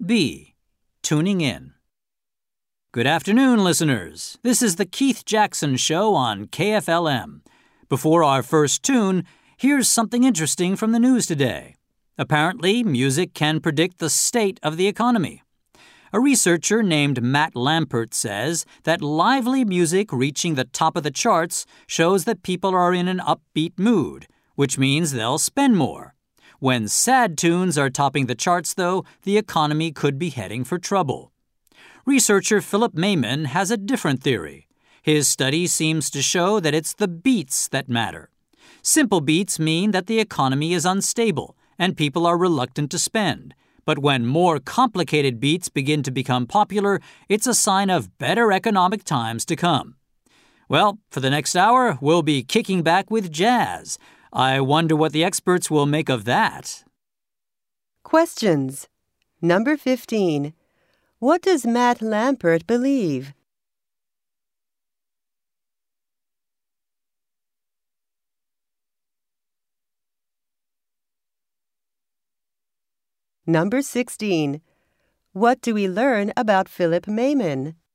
B. Tuning in. Good afternoon, listeners. This is the Keith Jackson Show on KFLM. Before our first tune, here's something interesting from the news today. Apparently, music can predict the state of the economy. A researcher named Matt Lampert says that lively music reaching the top of the charts shows that people are in an upbeat mood, which means they'll spend more. When sad tunes are topping the charts, though, the economy could be heading for trouble. Researcher Philip Mayman has a different theory. His study seems to show that it's the beats that matter. Simple beats mean that the economy is unstable and people are reluctant to spend. But when more complicated beats begin to become popular, it's a sign of better economic times to come. Well, for the next hour, we'll be kicking back with jazz. I wonder what the experts will make of that. Questions. Number 15. What does Matt Lampert believe? Number 16. What do we learn about Philip Mayman?